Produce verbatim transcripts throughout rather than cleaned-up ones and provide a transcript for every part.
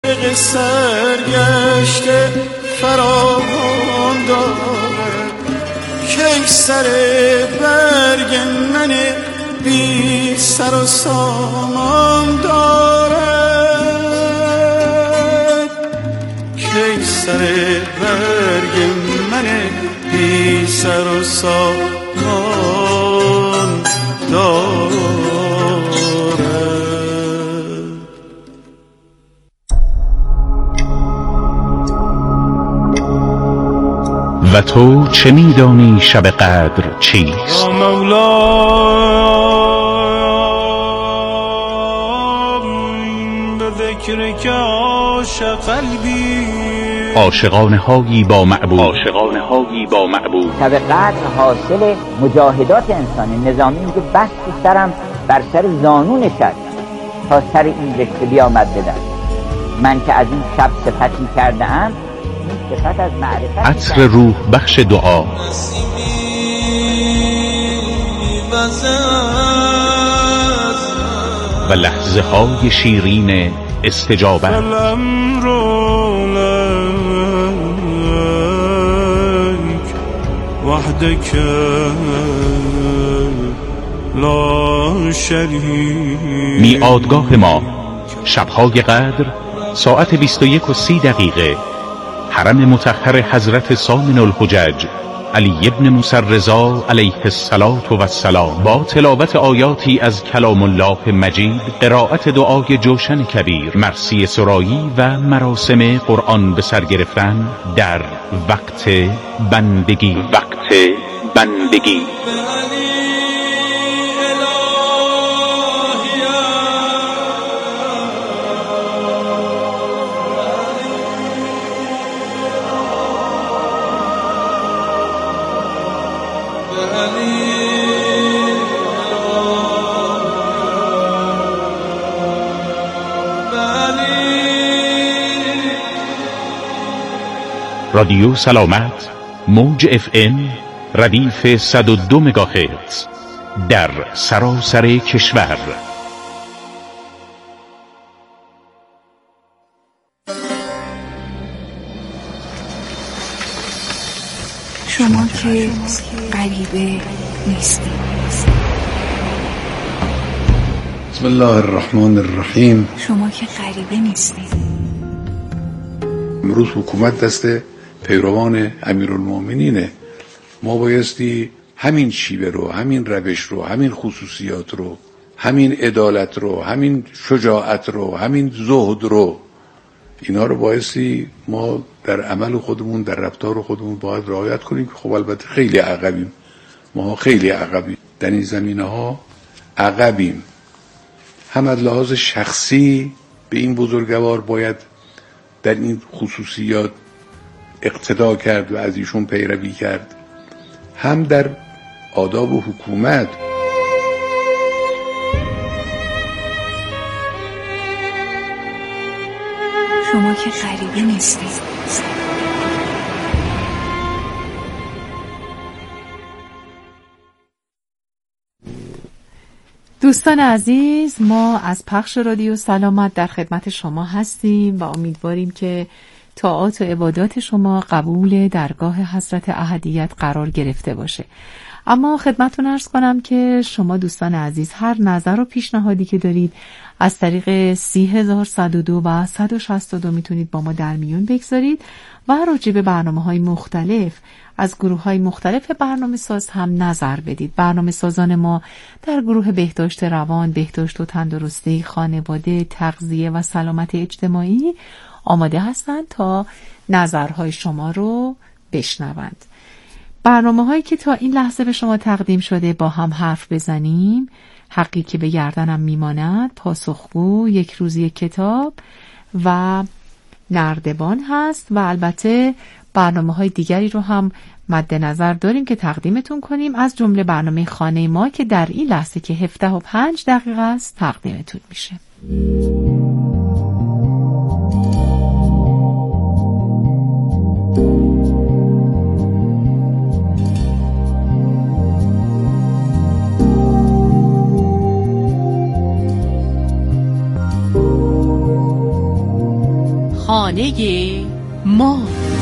سرگشته فراوان داره که سر برگ من بی سر و سامان داره که سر برگ من بی سر و سامان داره. و تو چه می‌دانی شب قدر چیست؟ یا مولا به ذکرک عاشق قلبی، عاشقانه هایی با معبود، عاشقانه هایی با معبود. شب قدر حاصل مجاهدات انسانی. نظامی میگه بس سرم بر سر زانو نشست تا سر این رشته بیامد به دست. من که از این شب صفتی کرده ام، صفت از معرفت. عطر روح بخش دعا، و لحظه های شیرین استجابت. وحدك لا شریک. میعادگاه ما شبهای قدر ساعت بیست و یک و سی دقیقه، حرم مطهر حضرت سامن الحجج علی ابن موسی رضا علیه الصلاة و السلام، با تلاوت آیاتی از کلام الله مجید، قرائت دعای جوشن کبیر، مرثیه سرایی و مراسم قرآن به سر گرفتن در وقت بندگی. وقت بندگی رادیو سلامت، موج اف ام، ردیف صد و دو مگاهرتز در سراسر کشور. شما که غریبه نیستید. بسم الله الرحمن الرحیم. شما که غریبه نیستید. امروز حکومت دست پیروان امیرالمومنینه. ما بایستی همین شیوه رو، همین روش رو، همین خصوصیات رو، همین عدالت رو، همین شجاعت رو، همین زهد رو، اینا رو بایستی ما در عمل خودمون، در رفتار خودمون باید رعایت کنیم که خب البته خیلی عقبیم. ما خیلی عقبیم در این زمینه ها، عقبیم. هم از لحاظ شخصی به این بزرگوار باید در این خصوصیات اقتدا کرد و از ایشون پیروی کرد، هم در آداب و حکومت. شما که غریبه نیستید. دوستان عزیز، ما از پخش رادیو سلامت در خدمت شما هستیم و امیدواریم که طاعات و عبادات شما قبول درگاه حضرت احدیت قرار گرفته باشه. اما خدمتتون عرض کنم که شما دوستان عزیز هر نظر و پیشنهادی که دارید از طریق سی هزار صد و دو و صد و شصت و دو میتونید با ما در میون بگذارید و راجع به برنامه‌های مختلف از گروه‌های مختلف برنامه ساز هم نظر بدید. برنامه سازان ما در گروه بهداشت روان، بهداشت و تندرستی، خانواده، تغذیه و سلامت اجتماعی آماده هستند تا نظرهای شما رو بشنوند. برنامه هایی که تا این لحظه به شما تقدیم شده با هم حرف بزنیم، حقی که به گردنم میماند، پاسخگو، یک روز یک کتاب و نردبان هست و البته برنامه های دیگری رو هم مد نظر داریم که تقدیمتون کنیم، از جمله برنامه خانه ما که در این لحظه که هفده و پنج دقیقه است تقدیمتون میشه. خانه ما.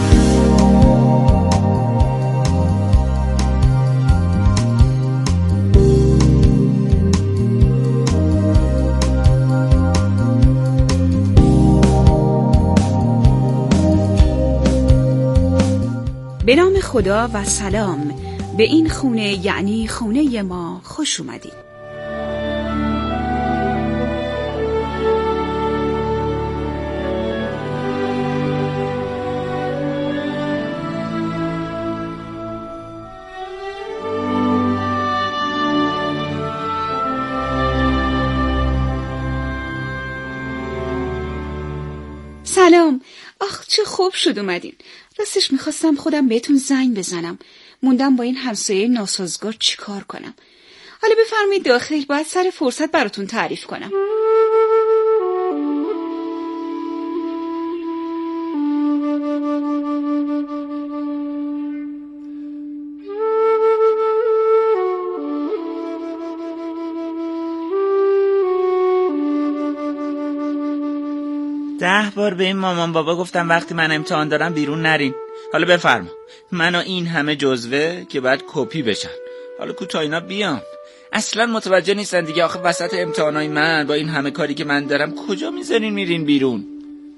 به نام خدا و سلام. به این خونه یعنی خونه ما خوش اومدید. سلام. آخ چه خوب شد اومدین. راستش میخواستم خودم بهتون زنگ بزنم. موندم با این همسایه ناسازگار چی کار کنم. حالا بفرمایید داخل، باید سر فرصت براتون تعریف کنم. ده بار به این مامان بابا گفتم وقتی من امتحان دارم بیرون نرین. حالا بفرما، من و این همه جزوه که باید کپی بشن. حالا کوتا اینا بیان. اصلا متوجه نیستن دیگه. آخه وسط امتحانای من با این همه کاری که من دارم کجا میذارین میرین بیرون؟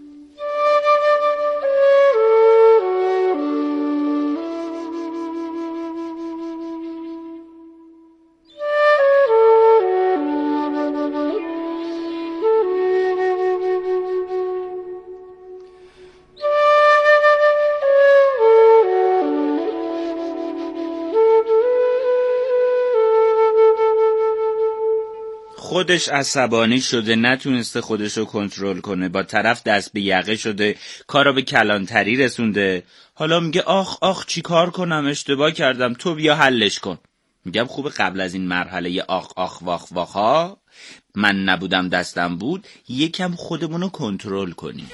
خودش عصبانی شده، نتونسته خودشو کنترل کنه، با طرف دست به یقه شده، کارو به کلانتری رسونده. حالا میگه آخ آخ چی کار کنم، اشتباه کردم، تو بیا حلش کن. میگم خوبه قبل از این مرحله آخ آخ واخ واخا، من نبودم دستم بود، یکم خودمونو کنترل کنیم.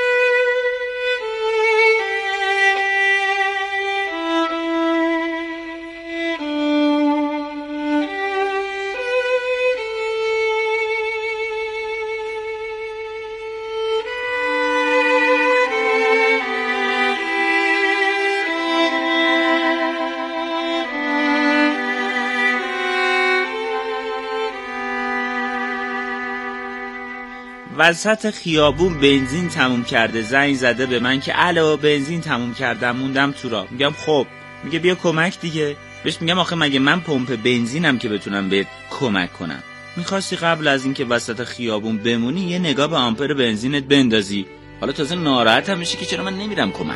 وسط خیابون بنزین تموم کرده، زنگ زده به من که الو بنزین تموم کردم موندم تو راه. میگم خب. میگه بیا کمک دیگه. بهش میگم آخه مگه من پمپ بنزینم که بتونم بهت کمک کنم؟ میخواستی قبل از این که وسط خیابون بمونی یه نگاه به آمپر بنزینت بندازی. حالا تازه ناراحت هم میشی که چرا من نمیرم کمک.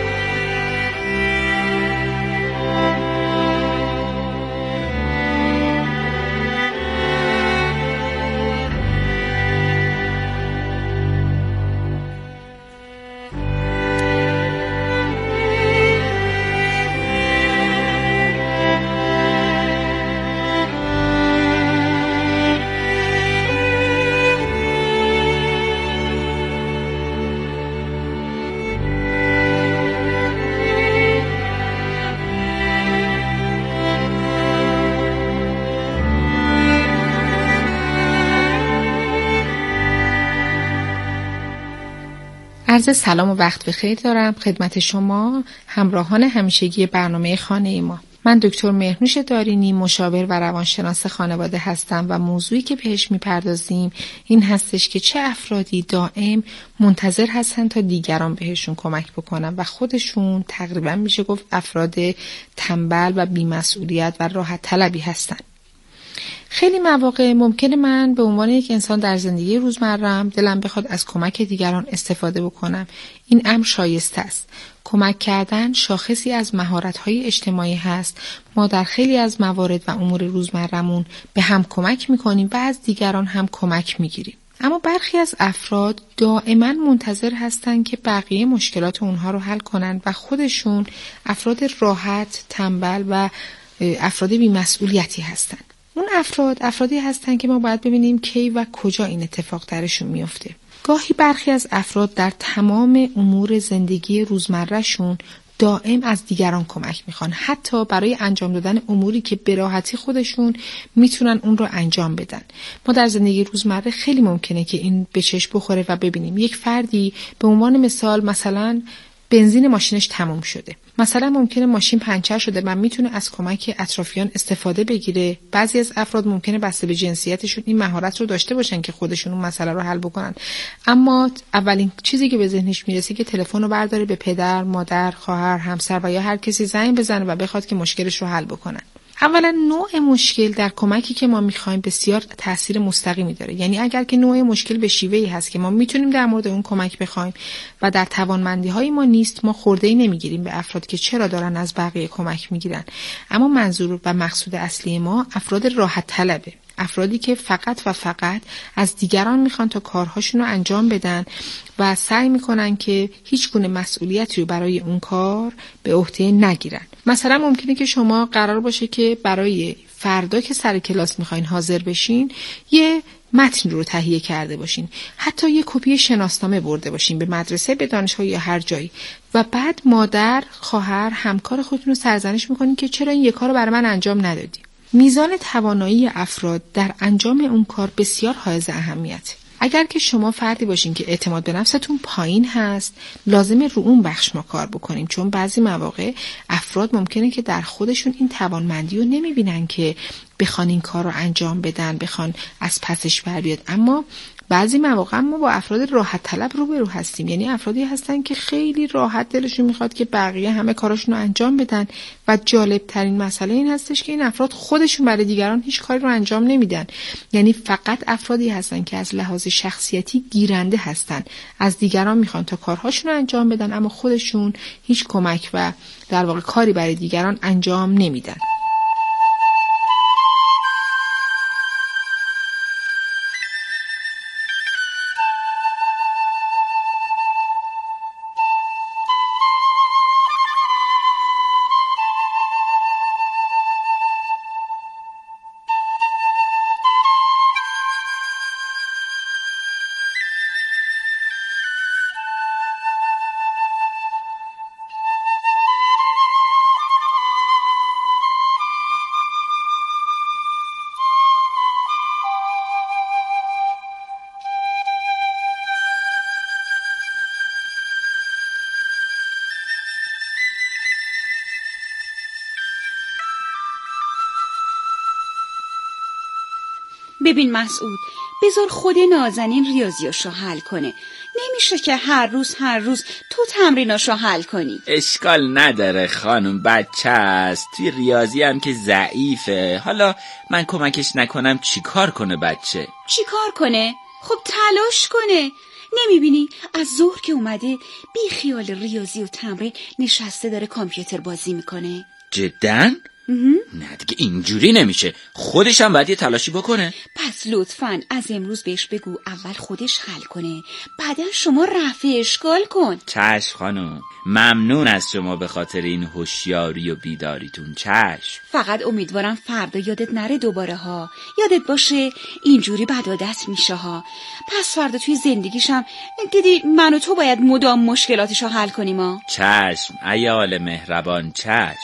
عرض سلام و وقت بخیر دارم خدمت شما همراهان همیشگی برنامه خانه ما. من دکتر مهرنوش دارینی، مشاور و روانشناس خانواده هستم و موضوعی که بهش میپردازیم این هستش که چه افرادی دائم منتظر هستن تا دیگران بهشون کمک بکنن و خودشون تقریبا میشه گفت افراد تنبل و بی‌مسئولیت و راحت طلبی هستن. خیلی مواقع ممکنه من به عنوان یک انسان در زندگی روزمره‌ام دلم بخواد از کمک دیگران استفاده بکنم. این امر شایسته است. کمک کردن شاخصی از مهارت‌های اجتماعی هست. ما در خیلی از موارد و امور روزمره‌مون به هم کمک می‌کنیم و از دیگران هم کمک می‌گیریم. اما برخی از افراد دائما منتظر هستن که بقیه مشکلات اونها رو حل کنن و خودشون افراد راحت، تنبل و افراد بی‌مسئولیتی هستن. اون افراد افرادی هستن که ما باید ببینیم کی و کجا این اتفاق درشون میفته. گاهی برخی از افراد در تمام امور زندگی روزمرهشون دائم از دیگران کمک میخوان، حتی برای انجام دادن اموری که به راحتی خودشون میتونن اون رو انجام بدن. ما در زندگی روزمره خیلی ممکنه که این به چشم بخوره و ببینیم یک فردی به عنوان مثال مثلا بنزین ماشینش تموم شده، مثلا ممکنه ماشین پنچر شده و میتونه از کمک اطرافیان استفاده بگیره. بعضی از افراد ممکنه بسته به جنسیتشون این مهارت رو داشته باشن که خودشون اون مسئله رو حل بکنن، اما اولین چیزی که به ذهنش میرسه که تلفن رو برداره به پدر، مادر، خواهر، همسر و یا هر کسی زنگ بزنه و بخواد که مشکلش رو حل بکنن. اولا نوع مشکل در کمکی که ما میخوایم بسیار تاثیر مستقیمی داره. یعنی اگر که نوع مشکل به شیوهی هست که ما میتونیم در مورد اون کمک بخوایم و در توانمندی های ما نیست، ما خورده‌ای نمیگیریم به افراد که چرا دارن از بقیه کمک میگیرن. اما منظور و مقصود اصلی ما افراد راحت طلبه، افرادی که فقط و فقط از دیگران میخوان تا کارهاشون رو انجام بدن و سعی میکنن که هیچ گونه مسئولیتی رو برای اون کار به عهده نگیرن. مثلا ممکنه که شما قرار باشه که برای فردا که سر کلاس میخواین حاضر بشین یه متن رو تهیه کرده باشین، حتی یه کپی شناسنامه برده باشین به مدرسه، به دانشگاه یا هر جایی، و بعد مادر، خواهر، همکار خودتون رو سرزنش میکنین که چرا این یه کار رو برای من انجام ندادی. میزان توانایی افراد در انجام اون کار بسیار حائز اهمیته. اگر که شما فردی باشین که اعتماد به نفستون پایین هست، لازمه رو اون بخش ما کار بکنیم، چون بعضی مواقع افراد ممکنه که در خودشون این توانمندی رو نمیبینن که بخوان این کار رو انجام بدن، بخوان از پسش بر بیاد. اما بعضی مواقع ما با افراد راحت طلب روبرو هستیم، یعنی افرادی هستن که خیلی راحت دلشون میخواد که بقیه همه کاراشون رو انجام بدن و جالب ترین مسئله این هستش که این افراد خودشون برای دیگران هیچ کاری رو انجام نمیدن. یعنی فقط افرادی هستن که از لحاظ شخصیتی گیرنده هستن، از دیگران میخوان تا کارهاشون رو انجام بدن اما خودشون هیچ کمک و در واقع کاری برای دیگران انجام نمیدن. ببین مسعود، بذار خود نازنین ریاضیاشو حل کنه. نمیشه که هر روز هر روز تو تمریناشو حل کنی. اشکال نداره خانم، بچه است، توی ریاضی هم که ضعیفه. حالا من کمکش نکنم چی کار کنه بچه؟ چی کار کنه؟ خب تلاش کنه. نمیبینی از ظهر که اومده بی خیال ریاضی و تمرین نشسته داره کامپیوتر بازی میکنه؟ جداً؟ نه دیگه اینجوری نمیشه، خودش هم باید یه تلاشی بکنه. پس لطفاً از امروز بهش بگو اول خودش حل کنه، بعدا شما رفع اشکال کن. چشم خانم، ممنون از شما به خاطر این هوشیاری و بیداریتون. چشم. فقط امیدوارم فردا یادت نره دوباره ها، یادت باشه اینجوری بد عادت میشه ها. پس فردا توی زندگیشم دیدی من و تو باید مدام مشکلاتشو حل کنیم ها. چشم عیال مهربان، چشم.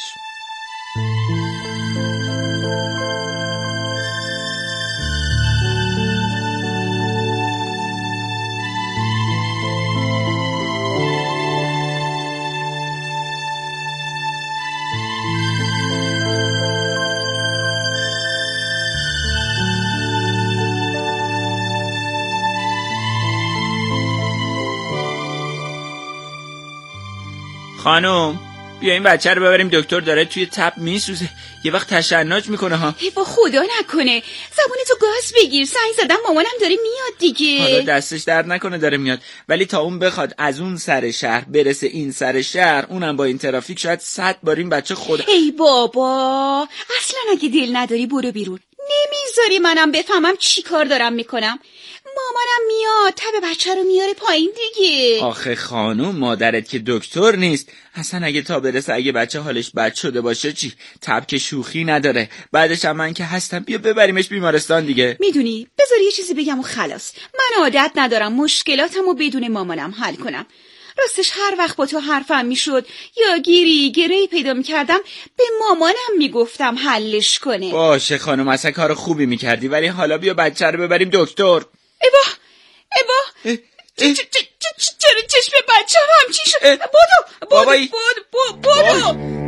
خانم بیا این بچه رو ببریم دکتر، داره توی تب میسوزه، یه وقت تشنج میکنه ها. ای با خدا نکنه، زبونتو گاز بگیر، سعی زدم مامانم داره میاد دیگه. حالا دستش درد نکنه داره میاد، ولی تا اون بخواد از اون سر شهر برسه این سر شهر، اونم با این ترافیک، شاید صد بار این بچه خدا. ای بابا اصلا اگه دل نداری برو بیرون، نمیذاری منم بفهمم چی کار دارم میکنم. مامانم میاد تب بچه رو میاره پایین دیگه. آخه خانوم مادرت که دکتر نیست. اصلا اگه تا برسه اگه بچه حالش بد شده باشه چی؟ تب که شوخی نداره. بعدش هم من که هستم، بیا ببریمش بیمارستان دیگه. میدونی بذار یه چیزی بگم و خلاص. من عادت ندارم مشکلاتمو بدون مامانم حل کنم. راستش هر وقت با تو حرفم میشد یا گیری گیری پیدا میکردم به مامانم میگفتم حلش کنه. باشه خانم، اصلا کار خوبی میکردی، ولی حالا بیا بچه رو ببریم دکتر. ایوا ایوا چرا چشم بچه هم همچی شد؟ بودو بودو بودو بودو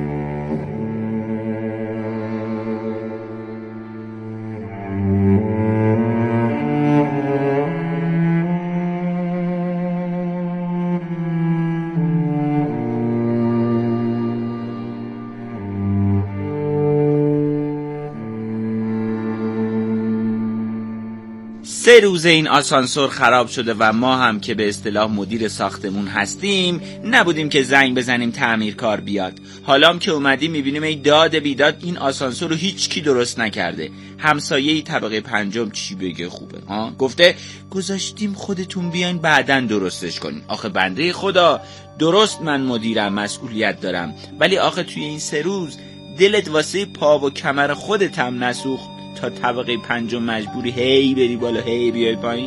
سه روز این آسانسور خراب شده و ما هم که به اصطلاح مدیر ساختمون هستیم نبودیم که زنگ بزنیم تعمیرکار بیاد. حالا هم که اومدیم میبینیم ای داد بیداد این آسانسور رو هیچ کی درست نکرده. همسایه طبقه پنجم چی بگه خوبه ها؟ گفته گذاشتیم خودتون بیاین بعدن درستش کنین. آخه بنده خدا، درست من مدیرم، مسئولیت دارم، ولی آخه توی این سه روز دلت واسه پا و کمر خودت هم نسوخت تا طبقه پنجم مجبوری هی بری بالا هی بیای پایین؟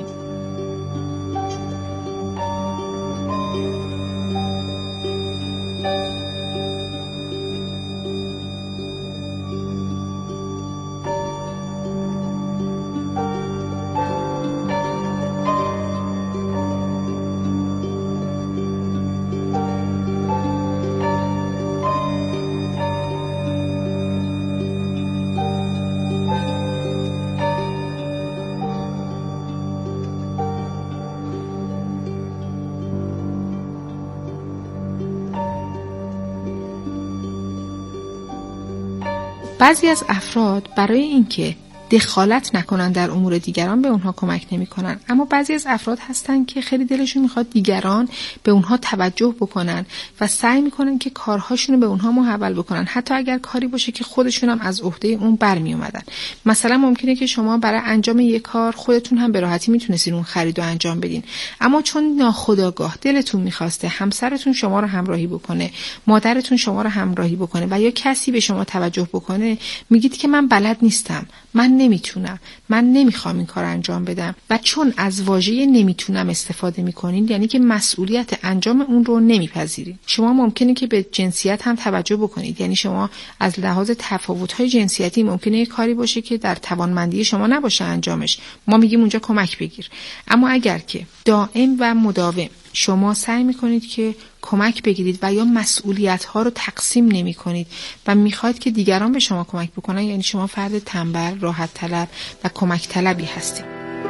بعضی از افراد برای اینکه دخالت نکنن در امور دیگران به اونها کمک نمی کنن، اما بعضی از افراد هستن که خیلی دلشون میخواد دیگران به اونها توجه بکنن و سعی میکنن که کارهاشونو به اونها محول بکنن، حتی اگر کاری باشه که خودشون هم از عهده اون برمی اومدن. مثلا ممکنه که شما برای انجام یک کار خودتون هم به راحتی میتونستین اون خریدو انجام بدین، اما چون ناخودآگاه دلتون میخواسته همسرتون شما رو همراهی بکنه، مادرتون شما رو همراهی بکنه و یا کسی به شما توجه بکنه، میگید که من بلد نیستم، من نمیتونم، من نمیخوام این کار انجام بدم. و چون از واژه نمیتونم استفاده میکنین، یعنی که مسئولیت انجام اون رو نمیپذیرین. شما ممکنه که به جنسیت هم توجه بکنید، یعنی شما از لحاظ تفاوت‌های جنسیتی ممکنه یک کاری باشه که در توانمندی شما نباشه انجامش، ما میگیم اونجا کمک بگیر. اما اگر که دائم و مداوم شما سعی میکنید که کمک بگیرید و یا مسئولیت ها رو تقسیم نمی کنید و میخواید که دیگران به شما کمک بکنن، یعنی شما فرد تنبل، راحت طلب و کمک طلبی هستید.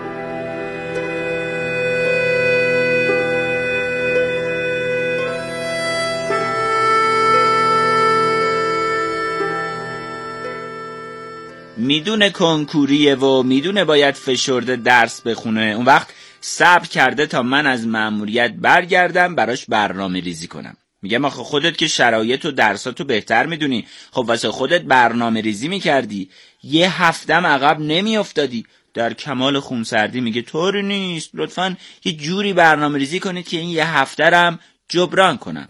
میدونه کنکوریه و میدونه باید فشرده درس بخونه، اون وقت صبر کرده تا من از مأموریت برگردم براش برنامه ریزی کنم. میگم آخه خودت که شرایط و درساتو بهتر میدونی، خب واسه خودت برنامه ریزی میکردی، یه هفتم عقب نمیافتادی. در کمال خونسردی میگه طوری نیست، لطفاً یه جوری برنامه ریزی کنید که این یه هفته رم جبران کنم.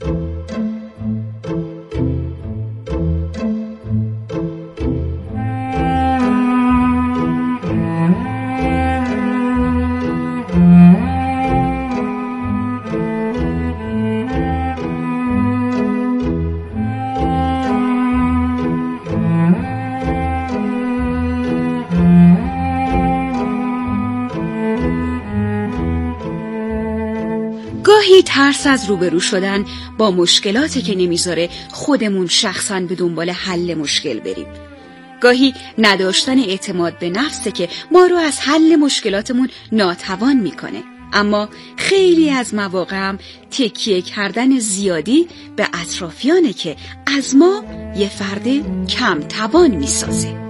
گاهی ترس از روبرو شدن با مشکلاتی که نمیذاره خودمون شخصاً به دنبال حل مشکل بریم. گاهی نداشتن اعتماد به نفسه که ما رو از حل مشکلاتمون ناتوان میکنه. اما خیلی از مواقع هم تکیه کردن زیادی به اطرافیانه که از ما یه فرد کم توان میسازه.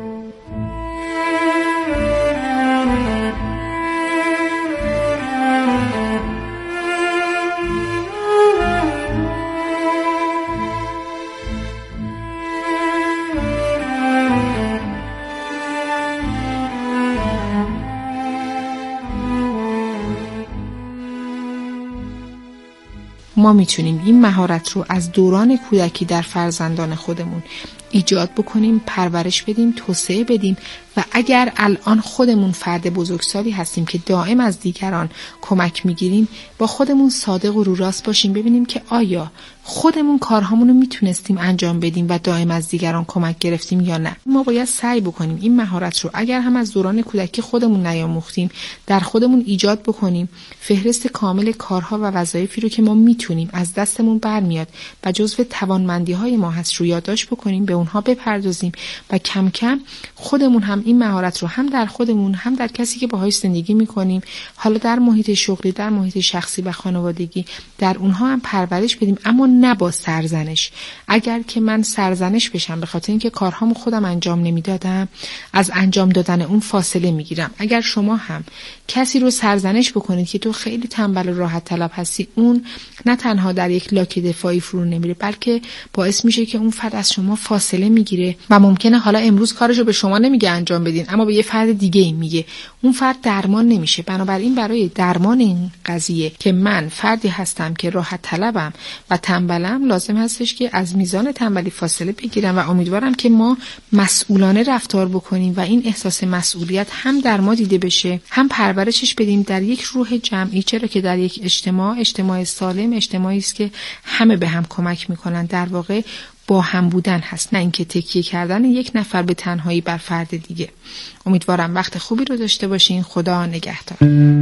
ما میتونیم این مهارت رو از دوران کودکی در فرزندان خودمون ایجاد بکنیم، پرورش بدیم، توسعه بدیم و اگر الان خودمون فرد بزرگسالی هستیم که دائم از دیگران کمک میگیریم، با خودمون صادق و رو راست باشیم، ببینیم که آیا خودمون کارهامون رو میتونستیم انجام بدیم و دائم از دیگران کمک گرفتیم یا نه. ما باید سعی بکنیم این مهارت رو اگر هم از دوران کودکی خودمون نیاموختیم در خودمون ایجاد بکنیم. فهرست کامل کارها و وظایفی رو که ما میتونیم از دستمون برمیاد و جزو توانمندی‌های ما هست رو یادداشت بکنیم، به اونها بپردازیم و کم کم خودمون هم این مهارت رو هم در خودمون هم در کسی که باهاش زندگی میکنیم، حالا در محیط شغلی، در محیط شخصی و خانوادگی، در اونها هم پرورش بدیم، اما نه با سرزنش. اگر که من سرزنش بشم به خاطر اینکه کارهامو خودم انجام نمیدادم، از انجام دادن اون فاصله میگیرم. اگر شما هم کسی رو سرزنش بکنید که تو خیلی تنبل و راحت طلب هستی، اون نه تنها در یک لاک دفاعی فرو نمیره، بلکه باعث میشه که اون فرد از شما فاصله میگیره و ممکنه حالا امروز کارشو به شما نمیگه انجام بدین، اما به یه فرد دیگه ای میگه. اون فرد درمان نمیشه. بنابراین برای درمان این قضیه که من فردی هستم که راحت طلبم و تنبلم، لازم هستش که از میزان تنبلی فاصله بگیرم و امیدوارم که ما مسئولانه رفتار بکنیم و این احساس مسئولیت هم در ما دیده بشه، هم پرورشش بدیم در یک روح جمعی، چرا که در یک اجتماع، اجتماع سالم اجتماعی است که همه به هم کمک میکنن. در واقع با هم بودن هست، نه اینکه تکیه کردن یک نفر به تنهایی بر فرد دیگه. امیدوارم وقت خوبی رو داشته باشین. خدا نگهدار.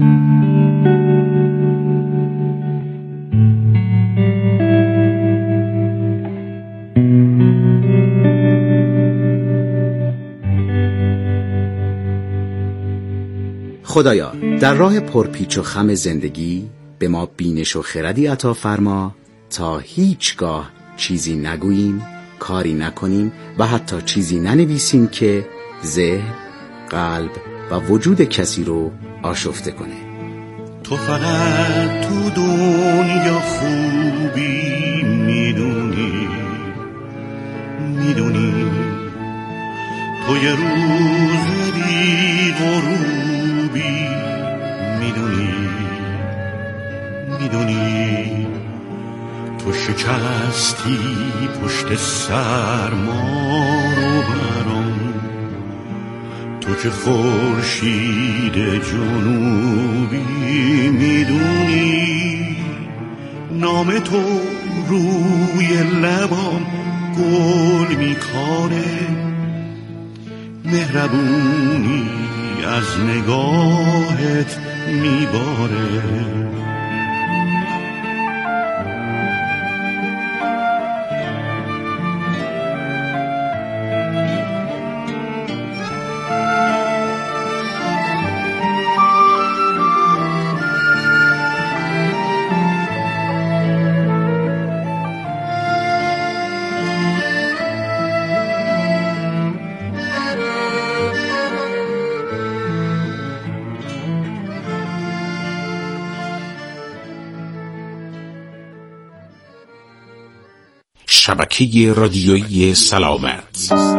خدایا در راه پرپیچ و خم زندگی به ما بینش و خردی عطا فرما تا هیچگاه چیزی نگوییم، کاری نکنیم و حتی چیزی ننویسیم که ذهن، قلب و وجود کسی رو آشفته کنه. تو فقط تو دنیا خوبی میدونی، میدونی تو یه روز بی غروبی، میدونی میدونی تو شکستی پشت سر ما رو برام، تو که خورشید جنوبی، میدونی نام تو روی لبام گل میکنه، مهربونی از نگاهت میباره. شبکه رادیویی سلامت،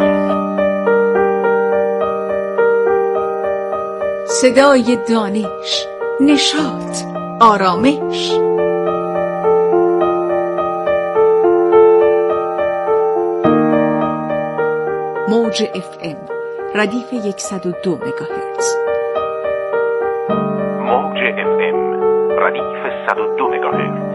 صدای دانش، نشاط، آرامش. موج اف ام ردیف صد و دو مگاهرتز. موج اف ام ردیف صد و دو مگاهرتز.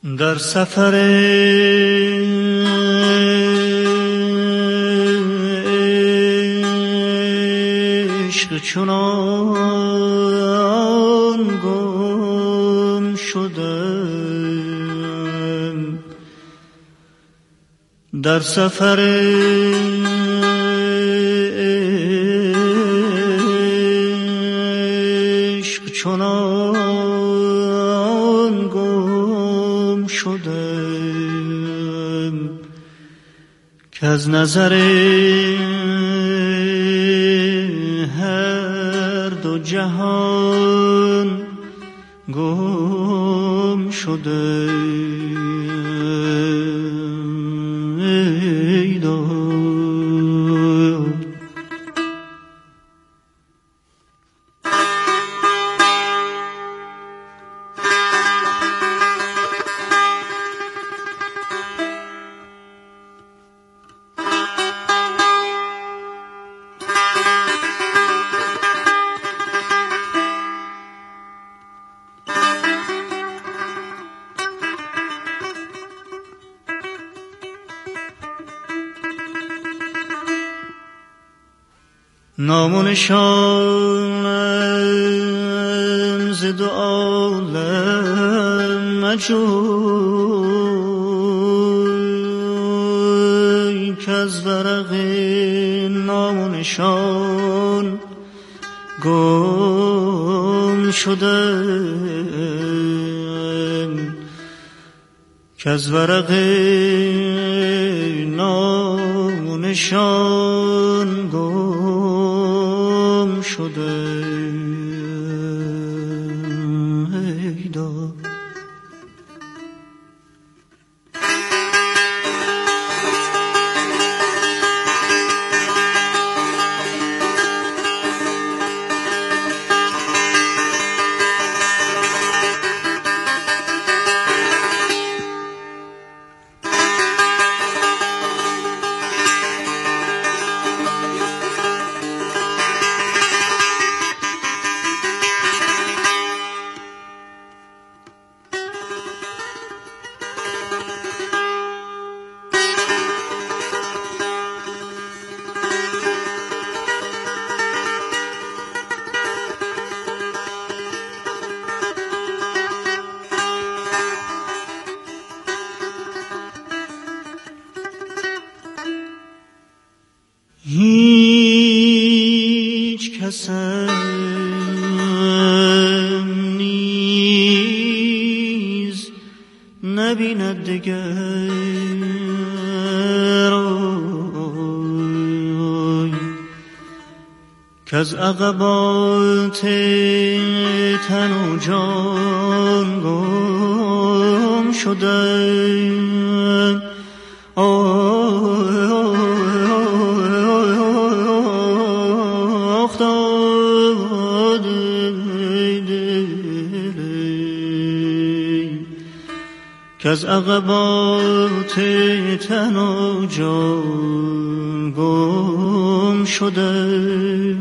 در سفر عشق چنان گم شدم، در سفر عشق چنان گم شدم که از نظر هر دو جهان گم شدم. ای داد نام و نشانم ز دو عالم مجوی، که از ورق نام و نشان گم شدم، که از ورق نام و نشان گم شده. ای داد هیچ کسم نیز نبیند دگر، که از عقبات تن و جان گم شدن. که از عقبات تن و جان گم شدم.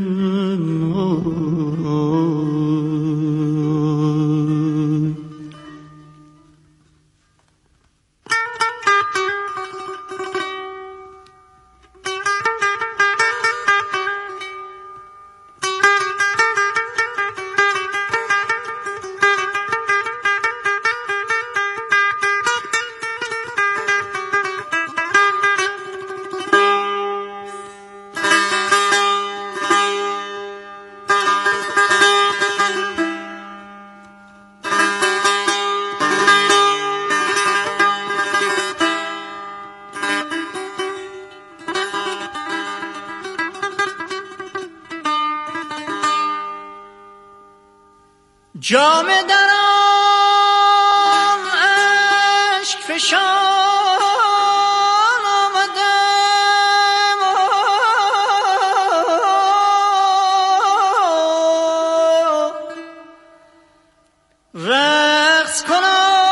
جام در آن اشک فشان